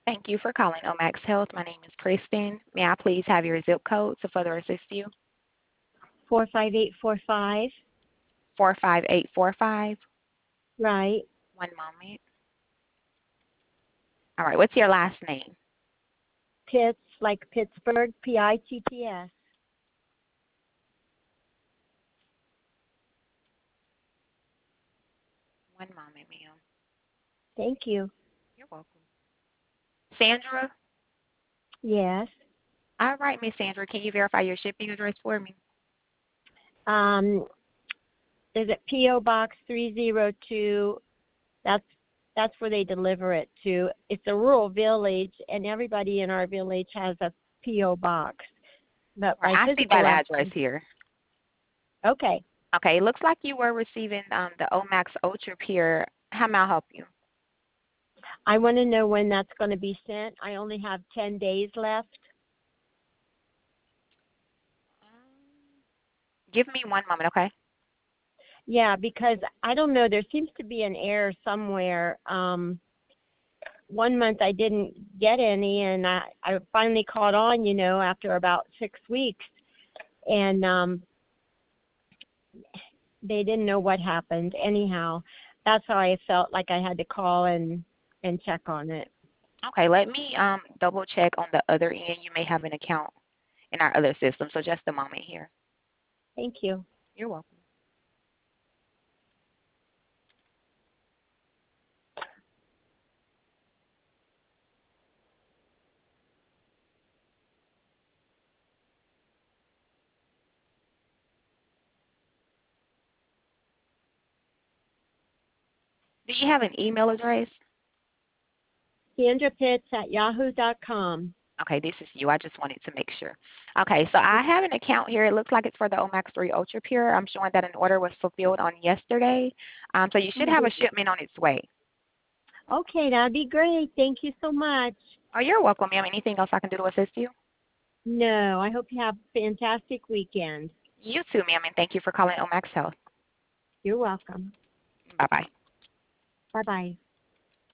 Thank you for calling Omax Health. My name is Kristen. May I please have your zip code to further assist you? 45845. 45845. Right. One moment. All right. What's your last name? Pitts, like Pittsburgh, Pitts. One moment, ma'am. Thank you. You're welcome. Sandra? Yes. All right, Miss Sandra. Can you verify your shipping address for me? Um, is it P.O. Box 302? That's where they deliver it to. It's a rural village, and everybody in our village has a P.O. box. But All my right. I see physical that address address. here. Okay. Okay. It looks like you were receiving the Omax Ultra Pure. How may I help you? I want to know when that's going to be sent. I only have 10 days left. Give me one moment, okay? Yeah, because I don't know. There seems to be an error somewhere. One month I didn't get any, and I finally caught on, after about 6 weeks. And they didn't know what happened. Anyhow, that's how I felt like I had to call and check on it. Okay, let me double check on the other end. You may have an account in our other system, so just a moment here. Thank you. You're welcome. Do you have an email address? Sandra Pitts at yahoo.com. Okay, this is you. I just wanted to make sure. Okay, so I have an account here. It looks like it's for the Omax 3 Ultra Pure. I'm showing that an order was fulfilled on yesterday. So you should have a shipment on its way. Okay, that'd be great. Thank you so much. Oh, you're welcome, ma'am. Anything else I can do to assist you? No, I hope you have a fantastic weekend. You too, ma'am, and thank you for calling Omax Health. You're welcome. Bye-bye. Bye-bye.